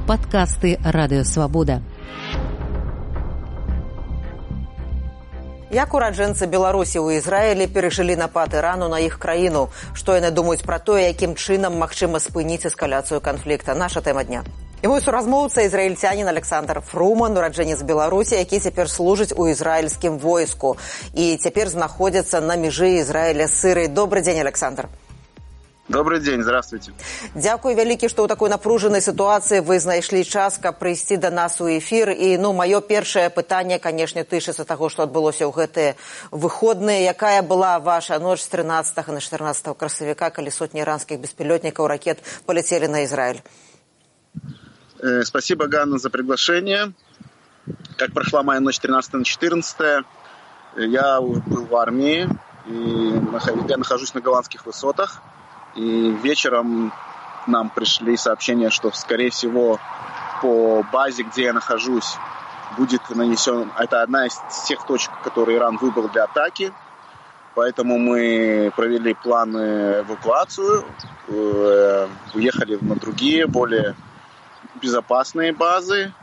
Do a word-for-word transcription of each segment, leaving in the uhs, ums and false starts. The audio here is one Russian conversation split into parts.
Падкасты Радыё Свабода. Як ураджэнцы Беларусі ў Ізраілі перажылі напад Ірану на іх краіну? Што яны думаюць пра тое, якім чынам магчыма спыніць эскаляцыю канфлікта? Наша тэма дня. І мой суразмоўца ізраільцянін Александр Фруман, ураджэнец Беларусі, які цяпер служыць у ізраільскім войску і цяпер знаходзіцца на мяжы Ізраіля з Сірыяй. Добрый день, Александр. Добрый день, здравствуйте. Дзякуй вялікі, што ў такой напружанай сітуацыі вы знайшлі час, каб прыйсці да нас у эфір. І, ну, маё першае пытанне, канешне, тычыцца таго, што адбылося ў гэтыя выходныя. Якая была ваша ноч з тринадцатого на четырнадцатое красавіка, калі сотні иранских беспилотников, ракет полетели на Израиль? Э, спасибо, Ганна, за приглашение. Как прошла моя ночь тринадцатого на четырнадцатое? Я был в армии, и я нахожусь на голландских высотах. И вечером нам пришли сообщения, что, скорее всего, по базе, где я нахожусь, будет нанесен... Это одна из тех точек, которые Иран выбрал для атаки. Поэтому мы провели план эвакуацию, уехали на другие, более безопасные базы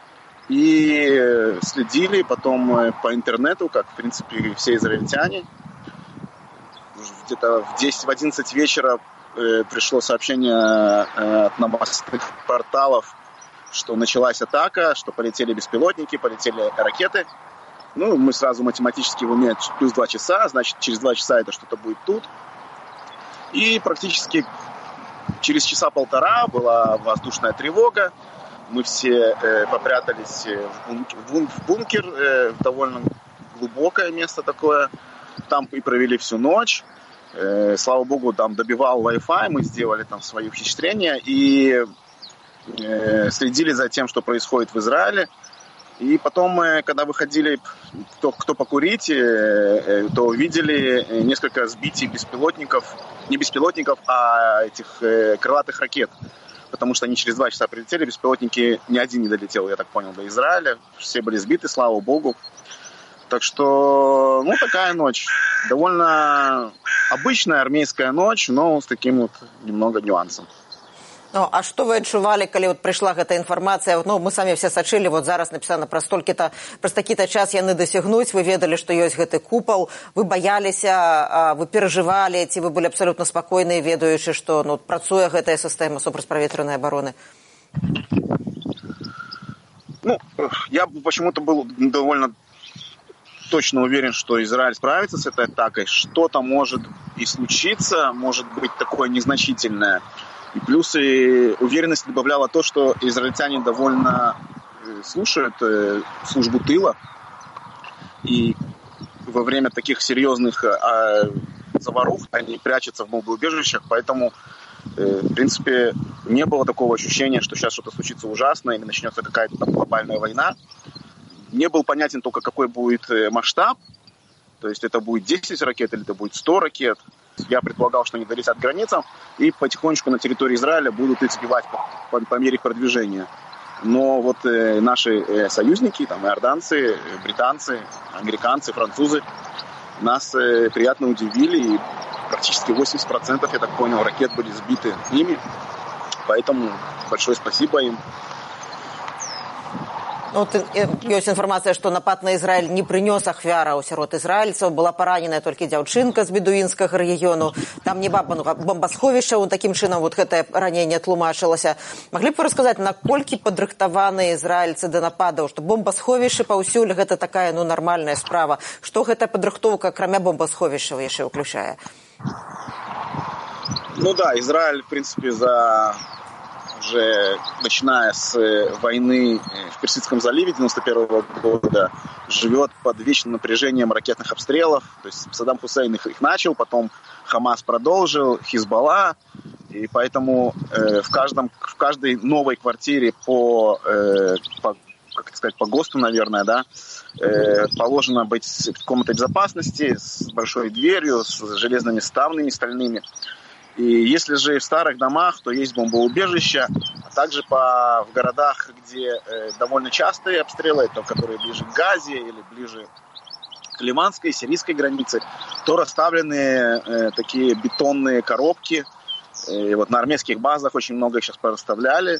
и следили потом по интернету, как, в принципе, все израильтяне. Где-то в десять, в одиннадцать вечера э, пришло сообщение э, от новостных порталов, что началась атака, что полетели беспилотники, полетели ракеты. Ну, мы сразу математически в уме плюс два часа, значит, через два часа это что-то будет тут. И практически через часа полтора была воздушная тревога. Мы все э, попрятались в бункер, в бункер, в бункер э, в довольно глубокое место такое. Там и провели всю ночь. Э, слава богу, там добивал Wi-Fi, мы сделали там свои ухищрения и э, следили за тем, что происходит в Израиле. И потом, э, когда выходили, кто, кто покурить, э, э, то видели несколько сбитий беспилотников, не беспилотников, а этих э, крылатых ракет. Потому что они через два часа прилетели, беспилотники, ни один не долетел, я так понял, до Израиля. Все были сбиты, слава богу. Так что, ну, такая ночь. Довольно обычная армейская ночь, но с таким вот немного нюансом. Ну, а что вы адчувалі, калі вот пришла эта информация? Ну, мы сами все сачылі, вот зараз написано про столькі-то, праз такі-то час яны дасягнуць, вы ведали, что есть гэты купол, вы бояліся, вы переживали, ці вы были абсолютно спокойны, ведаючы, что, ну, працуе гэтая система супрацьпаветранай обороны? Ну, я почему-то был довольно точно уверен, что Израиль справится с этой атакой. Что-то может и случиться, может быть такое незначительное. И плюс и уверенность добавляла то, что израильтяне довольно слушают службу тыла. И во время таких серьезных заварух они прячутся в бомбоубежищах. Поэтому, в принципе, не было такого ощущения, что сейчас что-то случится ужасное или начнется какая-то там глобальная война. Не был понятен только, какой будет масштаб. То есть это будет десять ракет или это будет сто ракет. Я предполагал, что они долетят к границам и потихонечку на территории Израиля будут их сбивать по, по, по мере их продвижения. Но вот э, наши э, союзники, там, иорданцы, британцы, американцы, французы нас э, приятно удивили. И практически восемьдесят процентов, я так понял, ракет были сбиты ими. Поэтому большое спасибо им. Ну, ёсць інфармацыя, што напад на Ізраіль не прынёс ахвяраў сярод ізраільцаў, была параненая толькі дзяўчынка з бедуінскага рэгіёну, там не бомбасховішча, такім чынам вот гэтае раненне тлумачылася. Маглі б вы расказаць, наколькі падрыхтаваныя ізраільцы да нападаў, што бомбасховішчы паўсюль гэта такая, ну, нармальная справа. Што гэтая падрыхтоўка, акрамя бомбасховішчаў, яшчэ ўключае? Ну да, Израиль, в принципе, за... уже начиная с войны в Персидском заливе девяносто первого года живет под вечным напряжением ракетных обстрелов. То есть Саддам Хусейн их, их начал, потом Хамас продолжил, Хизбалла. И поэтому э, в, каждом, в каждой новой квартире по, э, по, как это сказать, по ГОСТу, наверное, да, э, положено быть в комнатой безопасности с большой дверью, с железными ставнями стальными. И если же в старых домах, то есть бомбоубежища, а также по, в городах, где э, довольно частые обстрелы, то, которые ближе к Газе или ближе к ливанской, сирийской границе, то расставлены э, такие бетонные коробки. И вот на армейских базах очень много их сейчас порасставляли.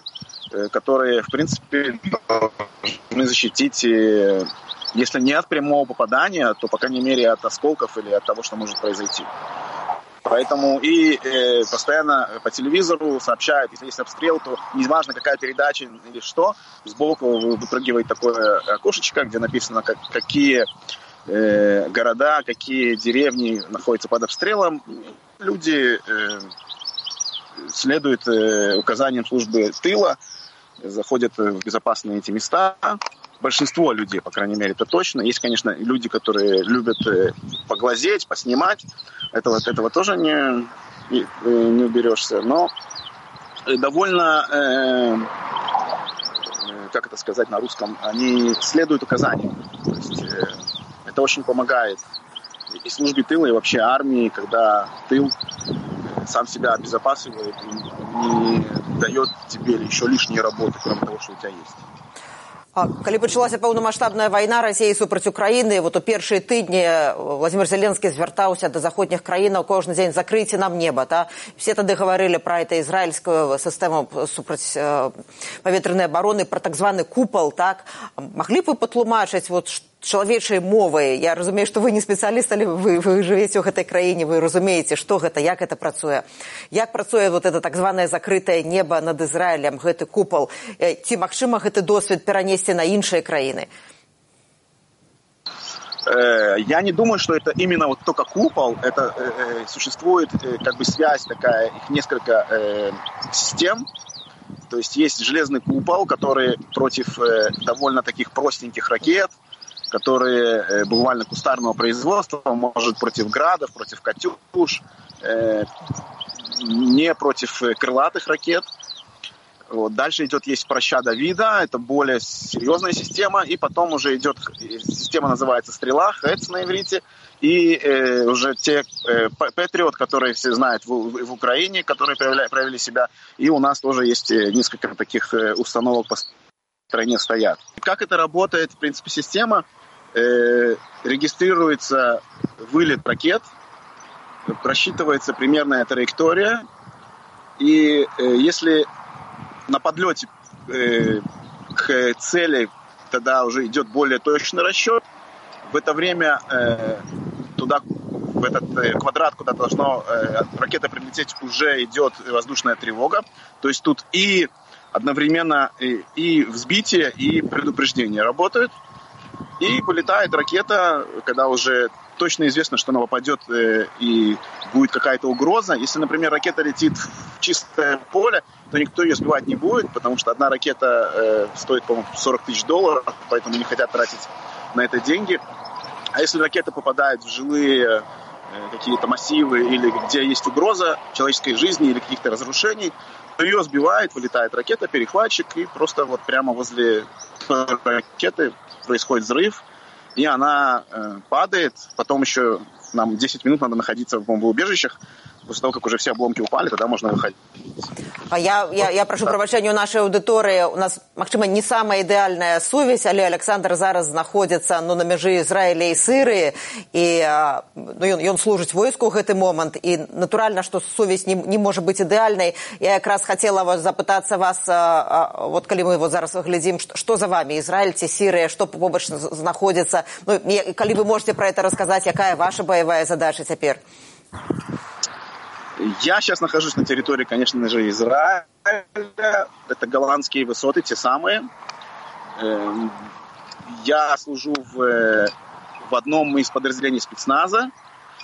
которые, в принципе, должны защитить, если не от прямого попадания, то, по крайней мере, от осколков или от того, что может произойти. Поэтому и э, постоянно по телевизору сообщают, если есть обстрел, то неважно, какая передача или что, сбоку выпрыгивает такое окошечко, где написано, как, какие э, города, какие деревни находятся под обстрелом. Люди э, следуют э, указаниям службы тыла, заходят в безопасные эти места. Большинство людей, по крайней мере, это точно. Есть, конечно, люди, которые любят поглазеть, поснимать. Этого, от этого тоже не, не уберешься. Но довольно, э, как это сказать на русском, они следуют указаниям. То есть, э, это очень помогает и службе тыла, и вообще армии, когда тыл сам себя обезопасивает и не дает тебе еще лишней работы, кроме того, что у тебя есть. А, калі пачалася паўнамаштабная вайна Расіі супраць Украіны, вот у першыя тыдні Владимир Зеленскі звяртаўся да заходніх краінаў кожны дзень закрыйце нам неба, та? Все тады гаварылі пра это ізраільскую сістэму супраць э, паветранай абароны, пра так званы купал, так? Маглі б вы патлумачыць вот чалавечай мовай? Я разумею, што вы не спецыяліст, але вы, вы жывеце ў гэтай краіне, вы разумееце, што гэта, як гэта працуе. Як працуе вот это так званае закрытае неба над Ізраілем, гэты купал? Ці магчыма гэты досвед перанесці на іншыя краіны? Я не думаю, что это именно вот только купол. Это э, существует э, как бы связь такая, их несколько э, систем. То есть есть железный купол, который против э, довольно таких простеньких ракет, которые э, буквально кустарного производства, может против градов, против катюш, э, не против крылатых ракет. Вот. Дальше идет, есть проща Давида, это более серьезная система, и потом уже идет, система называется стрела, хэц на иврите, и э, уже те э, Патриот, которые все знают в, в, в Украине, которые проявляли, проявили себя, и у нас тоже есть несколько таких э, установок по стране стоят. Как это работает, в принципе, система? Э, регистрируется вылет ракет, просчитывается примерная траектория, и э, если на подлете э, к цели тогда уже идет более точный расчет. В это время э, туда, в этот э, квадрат, куда должно э, ракета прилететь, уже идет воздушная тревога. То есть тут и одновременно и, и взбитие, и предупреждение работают. И вылетает ракета, когда уже точно известно, что она попадет э, и будет какая-то угроза. Если, например, ракета летит в чистое поле, то никто ее сбивать не будет, потому что одна ракета э, стоит, по-моему, сорок тысяч долларов, поэтому не хотят тратить на это деньги. А если ракета попадает в жилые э, какие-то массивы или где есть угроза человеческой жизни или каких-то разрушений, то ее сбивает, вылетает ракета, перехватчик, и просто вот прямо возле ракеты происходит взрыв, и она э, падает. Потом еще нам десять минут надо находиться в бомбоубежищах. После того, как уже все обломки упали, тогда можно выходить. А я, я, я прошу прабачэння у нашай аўдыторыі. У нас, магчыма, не самая ідэальная сувязь, але Александр зараз знаходзіцца ну, на мяжы Ізраіля і Сырыі, і ну, ён, ён служыць войску ў гэты момант, і натуральна, што сувязь не, не можа быць ідэальнай. Я якраз хацела вас запытацца вас, а, а, вот калі мы вот зараз глядзім, што, што за вами, Ізраіль ці Сірыя, што побач знаходзіцца. Ну, калі вы можете про это расказаць, якая ваша боевая задача цяпер? Я сейчас нахожусь на территории, конечно же, Израиля. Это голландские высоты, те самые. Я служу в, в одном из подразделений спецназа.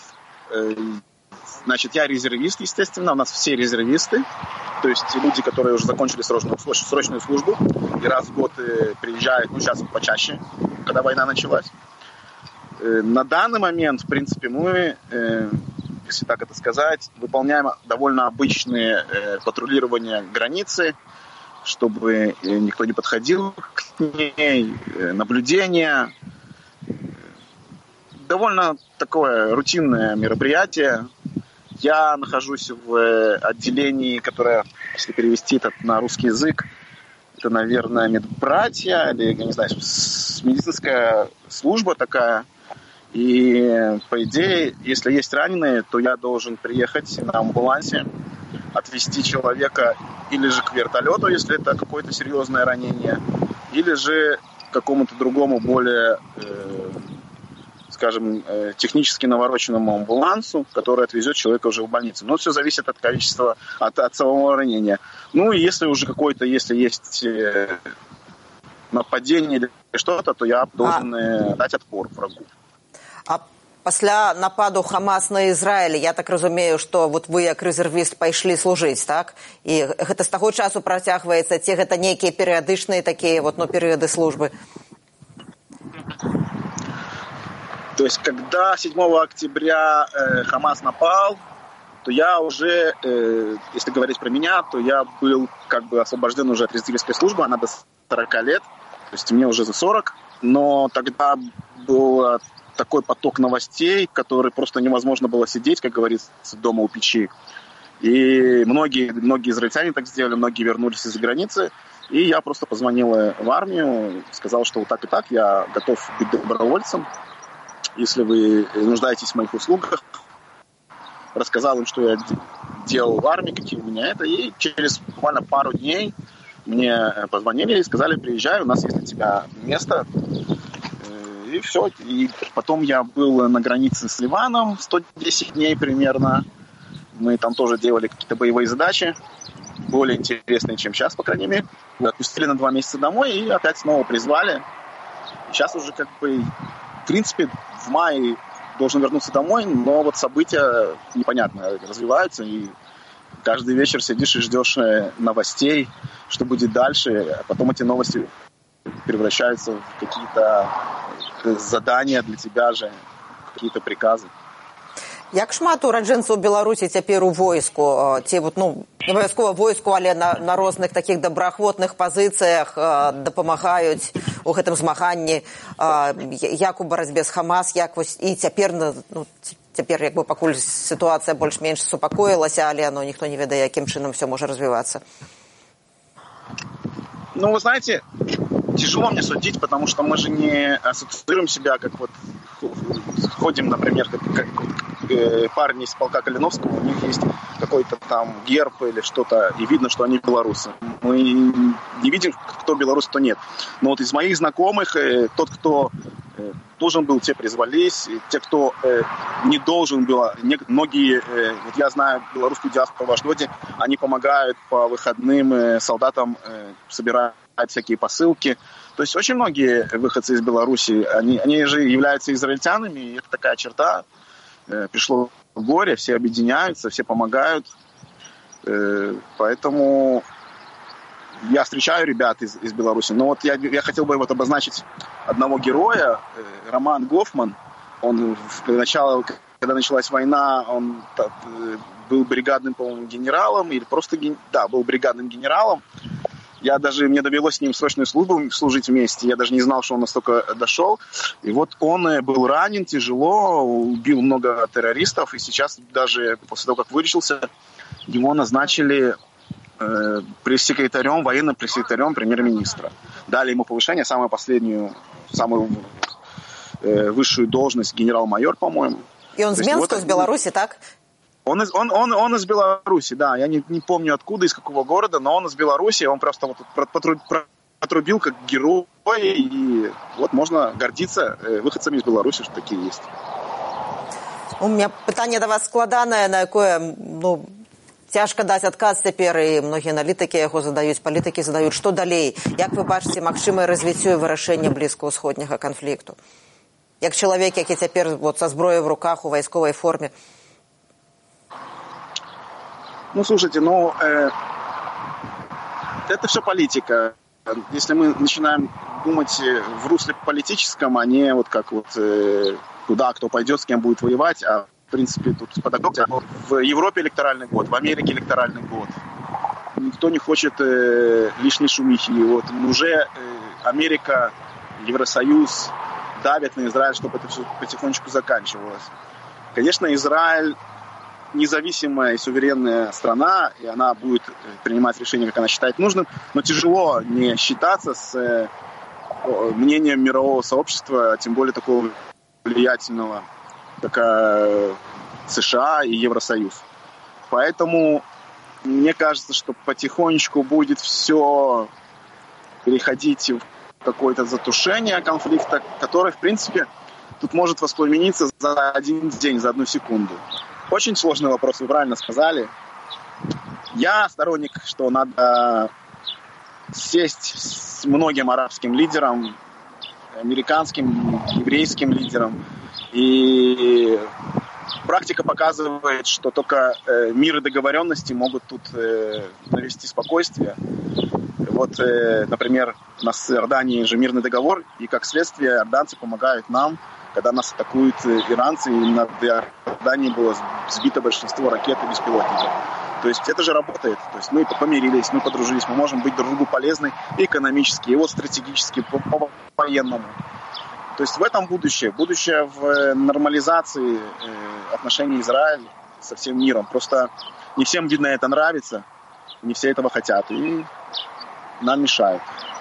Значит, я резервист, естественно. У нас все резервисты. То есть люди, которые уже закончили срочную, срочную службу. И раз в год приезжают, ну, сейчас почаще, когда война началась. На данный момент, в принципе, мы... если так это сказать, выполняем довольно обычные э, патрулирования границы, чтобы э, никто не подходил к ней, э, наблюдение. Довольно такое рутинное мероприятие. Я нахожусь в э, отделении, которое, если перевести это на русский язык, это, наверное, медбратья, или, я не знаю, медицинская служба такая. И, по идее, если есть раненые, то я должен приехать на амбулансе отвезти человека или же к вертолету, если это какое-то серьезное ранение, или же к какому-то другому, более, э, скажем, э, технически навороченному амбулансу, который отвезет человека уже в больницу. Но все зависит от количества, от, от самого ранения. Ну и если уже какое-то, если есть э, нападение или что-то, то я должен э, дать отпор врагу. А пасля нападу Хамас на Ізраіль, я так разумею, што вот вы як рэзервіст пайшлі служыць, так? І гэта з таго часу працягваецца, ці гэта нейкія перыядычныя такія вот, ну, перыяды службы? То есть, когда седьмого октября э, Хамас напал, то я уже, э, если говорить про меня, то я был как бы освобожден уже от резервистской службы, она до сорока лет, то есть мне уже за сорок, но тогда было такой поток новостей, который просто невозможно было сидеть, как говорится, дома у печи. И многие, многие израильтяне так сделали, многие вернулись из-за границы. И я просто позвонил в армию, сказал, что вот так и так, я готов быть добровольцем, если вы нуждаетесь в моих услугах. Рассказал им, что я делал в армии, какие у меня это. И через буквально пару дней мне позвонили и сказали: приезжай, у нас есть для тебя место. И все. И потом я был на границе с Ливаном сто десять дней примерно. Мы там тоже делали какие-то боевые задачи, более интересные, чем сейчас, по крайней мере. Отпустили на два месяца домой и опять снова призвали. Сейчас уже как бы, в принципе, в мае должен вернуться домой, но вот события непонятно развиваются, и каждый вечер сидишь и ждешь новостей, что будет дальше, а потом эти новости превращаются в какие-то задания для тебя же, какие-то приказы. Як шмат ураджэнцаў Беларусі цяпер у войску? Ці вот, ну, не абавязкова войску, але на, на розных такіх добраахвотных пазіцыях дапамагаюць у гэтым змаганні, як у барацьбе з Хамас, як вось і цяпер, ну, цяпер як бы пакуль сітуацыя больш-менш супакоілася, але ну, ніхто не ведае, якім чынам все можа развівацца. Ну, вы знаете, тяжело мне судить, потому что мы же не ассоциируем себя, как вот ходим, например, как, как э, парни из полка Калиновского, у них есть какой-то там герб или что-то, и видно, что они белорусы. Мы не видим, кто белорус, кто нет. Но вот из моих знакомых, э, тот, кто э, должен был, те призвались, те, кто э, не должен был, не, многие, э, вот я знаю белорусскую диаспору в Ашдоде, они помогают по выходным э, солдатам э, собирать всякие посылки. То есть очень многие выходцы из Беларуси, они, они же являются израильтянами, и это такая черта. Э, пришло горе, все объединяются, все помогают. Э, поэтому я встречаю ребят из, из Беларуси. Но вот я, я хотел бы вот обозначить одного героя, э, Роман Гофман. Он в начало, когда началась война, он так, э, был бригадным, по-моему, генералом, или просто, да, был бригадным генералом. Я даже, мне довелось с ним срочную службу служить вместе. Я даже не знал, что он настолько дошел. И вот он был ранен тяжело, убил много террористов. И сейчас даже после того, как вылечился, его назначили э, пресс-секретарем, военным пресс-секретарем премьер-министра. Дали ему повышение, самую последнюю, самую э, высшую должность, генерал-майор, по-моему. И он с Менска, вот, с Беларуси, так? Он из, он, он, он из Беларуси, да. Я не, не помню откуда, из какого города, но он из Беларуси. Он просто вот протрубил как герой. И вот можно гордиться выходцами из Беларуси, что такие есть. У меня питание до вас складанае, на якое, ну, цяжка даць адказ цяпер, і многія аналітыкі яго задаюць, палітыкі задаюць, што далей? Як вы бачыце магчымае развіццё і вырашэнне блізкаўсходняга канфлікту? Як чалавек, які цяпер вот, са зброяй в руках у вайсковай форме? Ну, слушайте, ну, э, это все политика. Если мы начинаем думать в русле политическом, а не вот как вот э, куда кто пойдет, с кем будет воевать, а в принципе тут подогнать. В Европе электоральный год, в Америке электоральный год. Никто не хочет э, лишней шумихи. Вот уже э, Америка, Евросоюз давят на Израиль, чтобы это все потихонечку заканчивалось. Конечно, Израиль независимая и суверенная страна, и она будет принимать решения, как она считает нужным, но тяжело не считаться с э, мнением мирового сообщества, тем более такого влиятельного, как э, США и Евросоюз. Поэтому мне кажется, что потихонечку будет все переходить в какое-то затушение конфликта, которое, в принципе, тут может воспламениться за один день, за одну секунду. Очень сложный вопрос, вы правильно сказали. Я сторонник, что надо сесть с многим арабским лидерам, американским, еврейским лидерам. И практика показывает, что только э, мир и договоренности могут тут э, навести спокойствие. Вот, э, например, у нас с Иорданией же мирный договор, и как следствие иорданцы помогают нам, когда нас атакуют иранцы, и над Иорданией было сбито большинство ракет и беспилотников. То есть это же работает. То есть мы помирились, мы подружились, мы можем быть друг другу полезны и экономически, и вот стратегически, по-военному. То есть в этом будущее. Будущее в нормализации отношений Израиля со всем миром. Просто не всем, видно, это нравится, не все этого хотят, и нам мешают.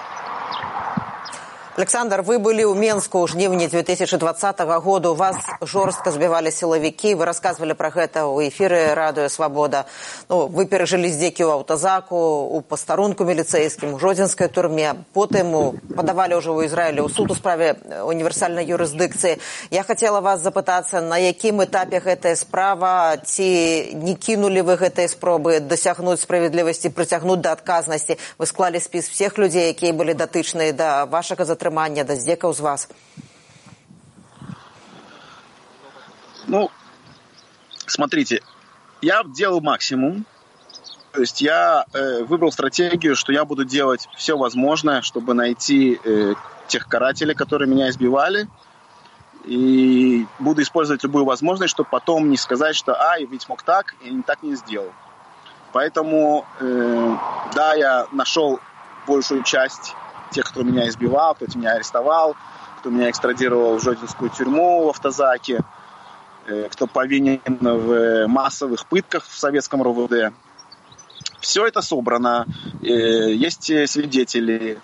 Александр, вы были у Менску ў жніўні две тысячи двадцатого года, вас жорстка збівалі сілавікі, вы рассказывали про гэта ў эфіры Радыё Свабода. Ну, вы перажылі здзекі ў аўтазаку, у пастарунку міліцэйскім, у жодзінскай турме, потым падавалі ўжо ў Ізраілі ў суд у справе універсальнай юрысдыкцыі. Я хотела вас запытацца, на якім этапе гэтая справа, ці не кінулі вы гэтыя спробы дасягнуць справядлівасці, прыцягнуць да адказнасці? Вы склалі спіс всех людзей, якія былі датычныя да вашага затрымання, да здзекаў з вас? Ну, смотрите, я делал максимум. То есть я э, выбрал стратегию, что я буду делать все возможное, чтобы найти э, тех карателей, которые меня избивали. И буду использовать любую возможность, чтобы потом не сказать, что «а, я ведь мог так, и так не сделал». Поэтому, э, да, я нашел большую часть тех, кто меня избивал, кто меня арестовал, кто меня экстрадировал в Жодинскую тюрьму в Автозаке, кто повинен в массовых пытках в советском РОВД. Все это собрано, есть свидетели.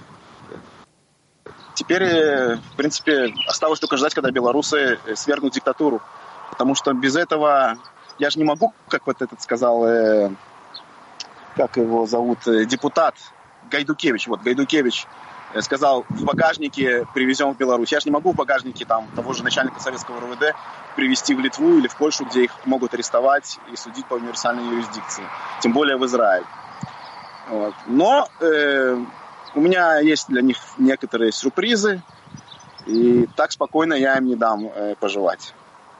Теперь, в принципе, осталось только ждать, когда белорусы свергнут диктатуру. Потому что без этого я же не могу, как вот этот сказал, как его зовут, депутат, Гайдукевич, вот Гайдукевич сказал, в багажнике привезем в Беларусь. Я же не могу в багажнике там того же начальника советского РОВД привезти в Литву или в Польшу, где их могут арестовать и судить по универсальной юрисдикции. Тем более в Израиль. Вот. Но э, у меня есть для них некоторые сюрпризы, и так спокойно я им не дам э, пожелать.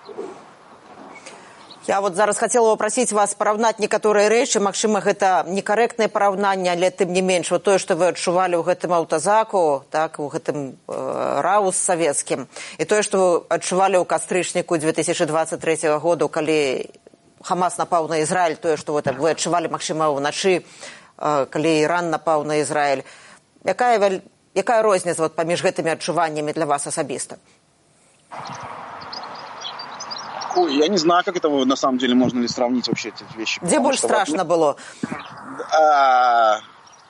Я вот зараз хотела попросить вас параўнаць некаторыя рэчы, магчыма, гэта некарэктнае параўнанне, але тым не менш, вот тое, што вы адчувалі ў гэтым аўтазаку, так, у гэтым э, раус савецкім, і тое, што вы адчувалі ў кастрычніку две тысячи двадцать третьего года, калі Хамас напаў на Ізраіль, тое, што вы, так, вы адчувалі, магчыма, ўначы, э, калі Іран напаў на Ізраіль. Якая, якая розніца вот, паміж гэтымі адчуваннямі для вас асабіста? Ой, я не знаю, как это на самом деле можно ли сравнить вообще эти вещи. Где больше страшно вот, было? А,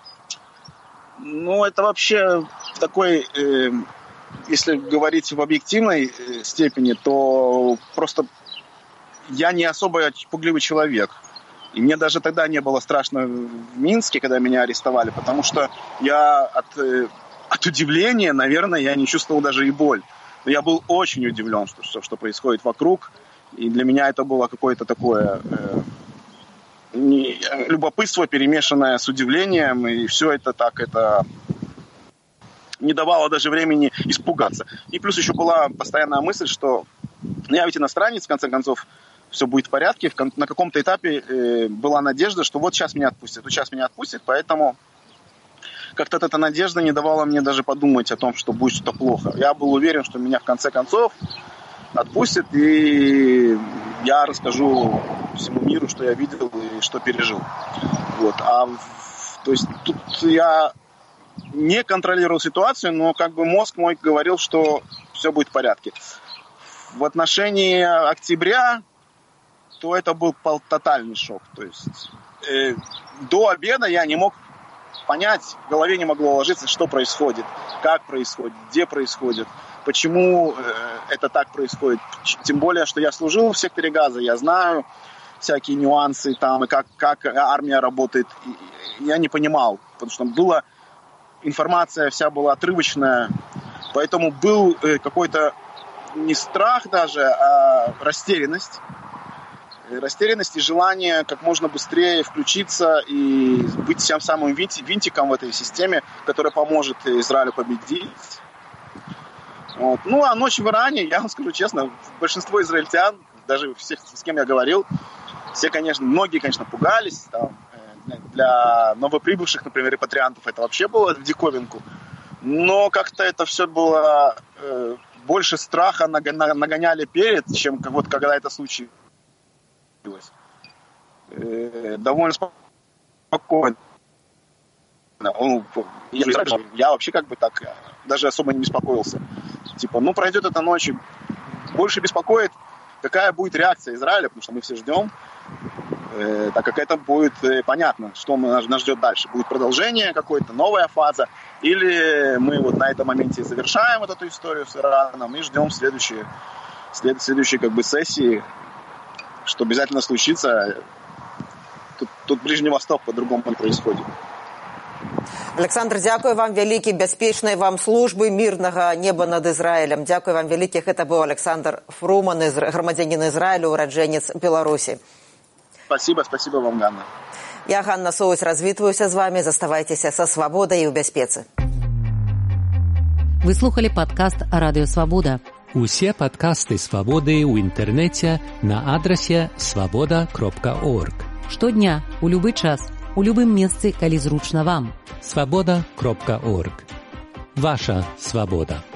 ну, это вообще такой, э, если говорить в объективной э, степени, то просто я не особо пугливый человек. И мне даже тогда не было страшно в Минске, когда меня арестовали, потому что я от, э, от удивления, наверное, я не чувствовал даже и боль. Но я был очень удивлен, что, что, что происходит вокруг. И для меня это было какое-то такое э, не, любопытство, перемешанное с удивлением. И все это так, это не давало даже времени испугаться. И плюс еще была постоянная мысль, что ну, я ведь иностранец, в конце концов, все будет в порядке. На каком-то этапе э, была надежда, что вот сейчас меня отпустят, вот сейчас меня отпустят. Поэтому как-то эта надежда не давала мне даже подумать о том, что будет что-то плохо. Я был уверен, что меня в конце концов отпустят, и я расскажу всему миру, что я видел и что пережил. Вот. А, то есть тут я не контролировал ситуацию, но как бы мозг мой говорил, что все будет в порядке. В отношении октября, то это был тотальный шок. То есть э, до обеда я не мог понять, в голове не могло уложиться, что происходит, как происходит, где происходит, почему э, это так происходит. Тем более, что я служил в секторе Газа, я знаю, всякие нюансы там, и как, как армия работает, я не понимал, потому что была информация вся была отрывочная, поэтому был какой-то не страх даже, а растерянность. Растерянность и желание как можно быстрее включиться и быть тем самым винтиком в этой системе, которая поможет Израилю победить. Вот. Ну, а ночь в Иране, я вам скажу честно, большинство израильтян, даже всех, с кем я говорил, все, конечно, многие, конечно, пугались. Там, для новоприбывших, например, репатриантов это вообще было в диковинку. Но как-то это все было э, больше страха нагоняли перед, чем вот когда это случилось. Э, довольно спокойно. Ну, я вообще как бы так даже особо не беспокоился. Типа, ну пройдет эта ночь. Больше беспокоит, какая будет реакция Израиля, потому что мы все ждем, э, так как это будет э, понятно, что нас, нас ждет дальше. Будет продолжение, какая-то новая фаза, или мы вот на этом моменте завершаем вот эту историю с Ираном и ждем следующие, след, следующие как бы сессии, что обязательно случится. Тут, тут Ближний Восток по-другому не происходит. Александр, дзякуй вам вялікі, бяспечнай вам службы, мірнага неба над Ізраілем. Дзякуй вам вялікіх. Гэта быў Александр Фруман, грамадзянін Ізраілю, ураджэнец Беларусі. Спасибо, спасибо вам, Ганна. Я, Ганна Соусь, развітваюся з вами. Заставайцеся са свабодай і ў бяспецы. Вы слухали падкаст Радыё Свабода. Усе падкасты Свабоды ў інтэрнэце на адрасе свабода кропка орг. Штодня, у любы час, у любым месцы, калі зручна вам. свабода кропка орг. Ваша свабода.